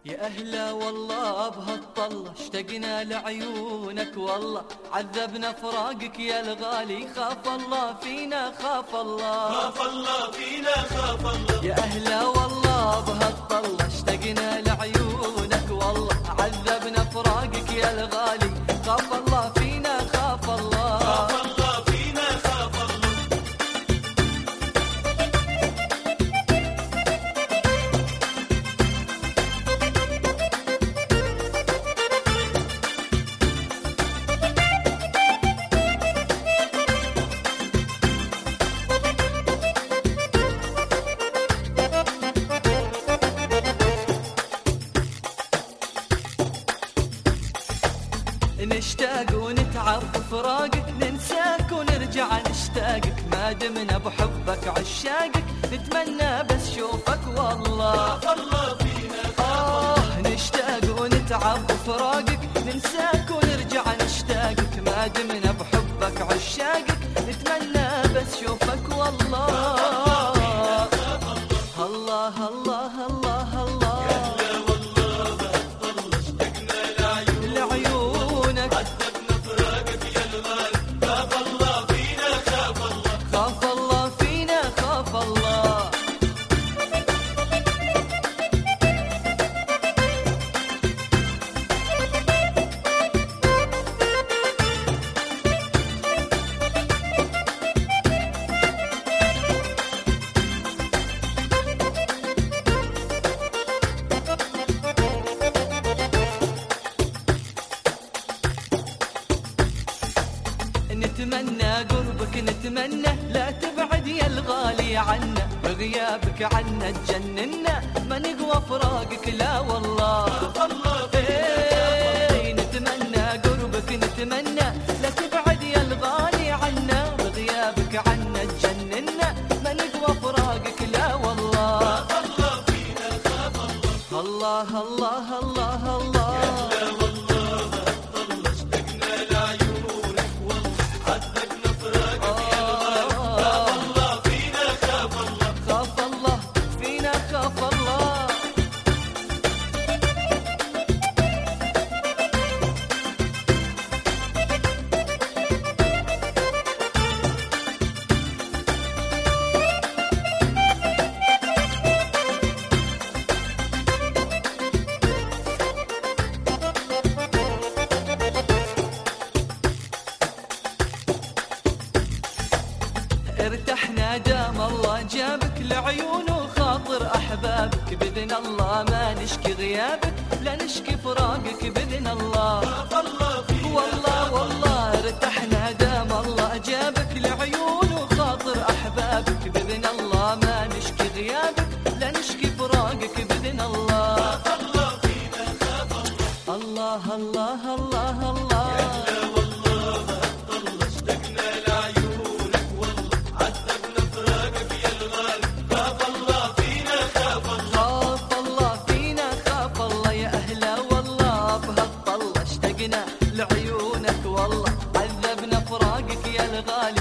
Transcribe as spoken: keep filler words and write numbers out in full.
يا أهلا والله بهالطلة اشتقنا لعيونك والله عذبنا فراقك يا الغالي خاف الله فينا خاف الله خاف الله فينا خاف الله. يا أهلا والله بهالطلة اشتقنا لعيونك والله عذبنا فراقك يا الغالي خاف الله فينا خاف الله خاف الله فينا خاف الله. نشتاق ونتعب بفراقك ننساك ونرجع نشتاقك ما دمنا بحبك عشاقك نتمنى بس شوفك والله خاف الله فينا آه نشتاق ونتعب بفراقك ننساك ونرجع نشتاقك ما دمنا بحبك عشاقك نتمنى بس شوفك والله الله الله الله الله يا أهلا والله بهالطلة اشتقنا لعيونك لعيونك عذبنا فراقك يا الغالي خاف الله فينا خاف الله. خاف الله فينا خاف الله. نتمنى قربك نتمنى لا تبعد يا الغالي عنا بغيابك عنا تجننا ما نقوى فراقك لا والله خاف الله إيه نتمنى قربك نتمنى لا تبعد يا الغالي عنا بغيابك عنا تجننا ما نقوى فراقك لا والله خاف الله فينا خاف الله. الله الله الله الله يا والله بهالطلة اشتقنا لعيونك والله عذبنا فراقك يا الغالي خاف الله فينا خاف الله. خاف الله فينا خاف الله. ارتحنا دام الله جابك لعيون وخاطر احبابك باذن الله ما نشكي غيابك لا نشكي فراقك باذن الله خاف الله فينا والله والله ارتحنا دام الله جابك لعيون وخاطر احبابك باذن الله ما نشكي غيابك لا نشكي فراقك باذن الله خاف الله فينا خاف الله. الله الله الله الله يا والله بهالطلة اشتقنا لعيونك والله عذبنا فراقك يا الغالي خاف الله فينا خاف الله. خاف الله فينا خاف الله. يا أهلا والله بهالطلة اشتقنا لعيونك والله عذبنا فراقك يا الغالي